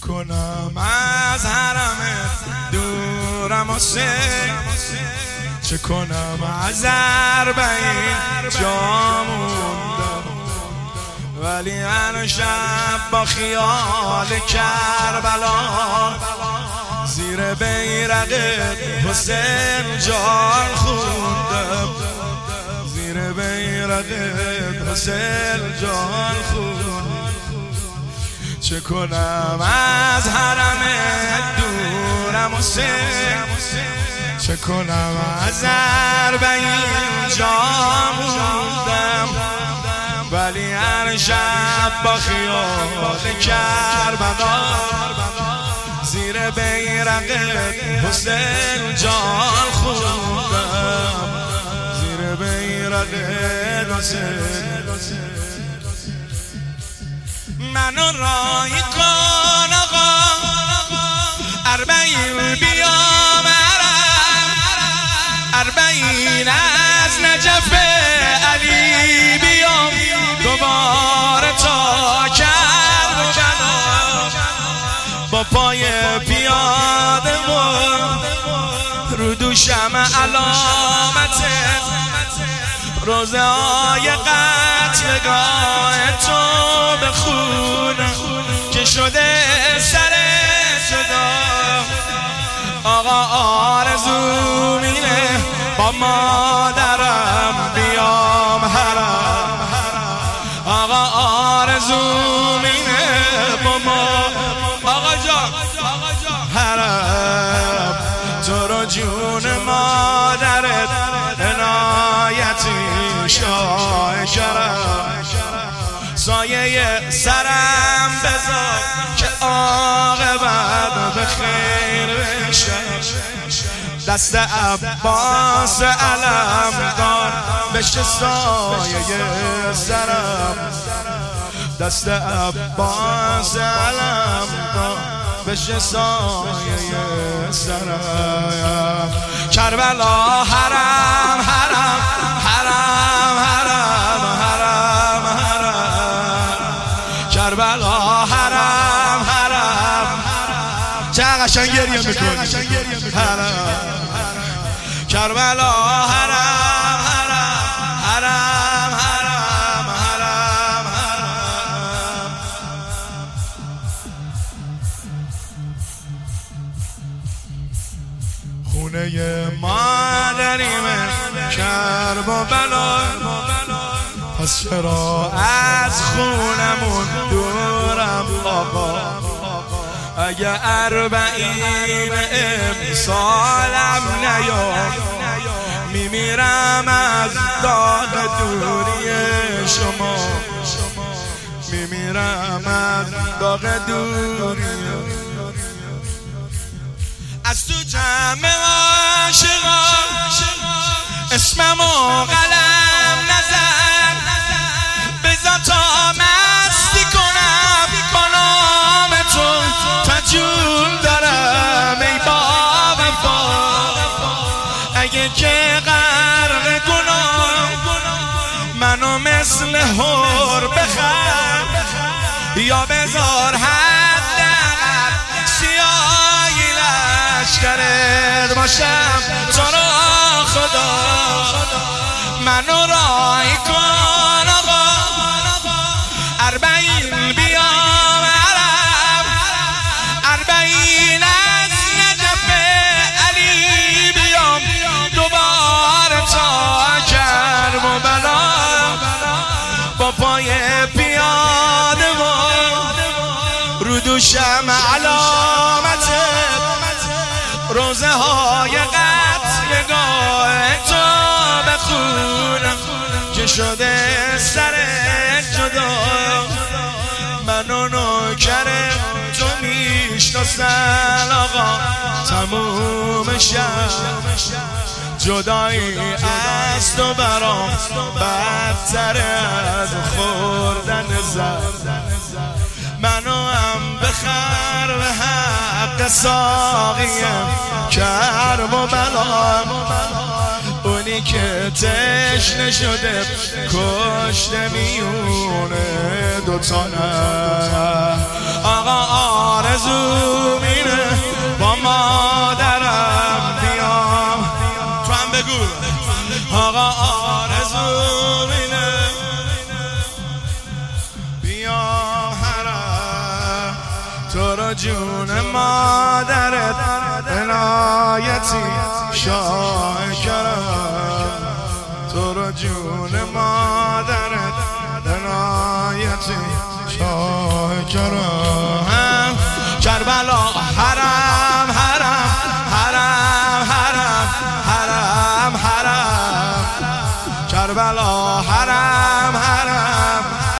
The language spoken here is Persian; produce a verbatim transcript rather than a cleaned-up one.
کنم از حرمت دورم و سه، چه کنم از اربعین جا موندم، ولی هر شب با خیال کربلا زیر بیرق حسین جان خوندم، زیر بیرق حسین جان خوندم. چه کنم از حرم دورم و سه، چه کنم از اربعین جا موندم، ولی هر شب با خیال کربلا زیر بیرق حسین جان خوندم، زیر بیرق حسین. منو راهی کن آقا اربعین بیام عرب، اربعین از نجف علی بیام دوباره تا کربلا، با پای پیاده و رو دوشم علامت روزه های قتلگاه تو بخونم که شده سر جدا. آقا آرزو مینه با مادرم بیام حرم، آقا آرزو مینه با ما آقا جان حرم، تو رو جون مادرت عنایتی شاه کرم، سایه سرم بذار که عاقبت به خیر بشه، دست عباس علمدار بشه سایه سرم، دست عباس علمدار بشه سایه سرم. کربلا حرم حرم حرم حرم حرم حرم، کربلا حرم حرم، چه قشنگ گریه میکنی حرم، کربلا حرم حرم حرم حرم حرم حرم. خونه مادریمه کرب و بلا، پس چرا از خونمون دورم آقا، اگه اربعین امسالم نیام میمیرم از داغ دوری شما، میمیرم از داغ دوری. از تو جمع عاشقان اسممو قلم نزن، بذار تا مستی کنم با نام تو، تجول دارم ای با وفا، اگه که غرق گناه منو مثل هور بخر، یا بذار حداقل سیاهی لشکرت باشم تو را خدا. منو راهی کن آقا اربعین بیام عرب، اربعین از نجف علی بیام دوباره تا کربلا، با پای پیاده و رو دوشم علامت روزه های قتلگاه تو بخونم که شده سر جدا. منو نوکر تو میشناسن آقا تموم شب، جدایی از تو برام بدتر از خوردن زر، منو هم بخر به حق ساقیم کرب و بلا، اونی که تشنه شده کشته میونه دوتا نه. آقا آرزو رو جون مادرت عنایتی شاکرم، تو رو جون مادرت عنایتی شاکرم.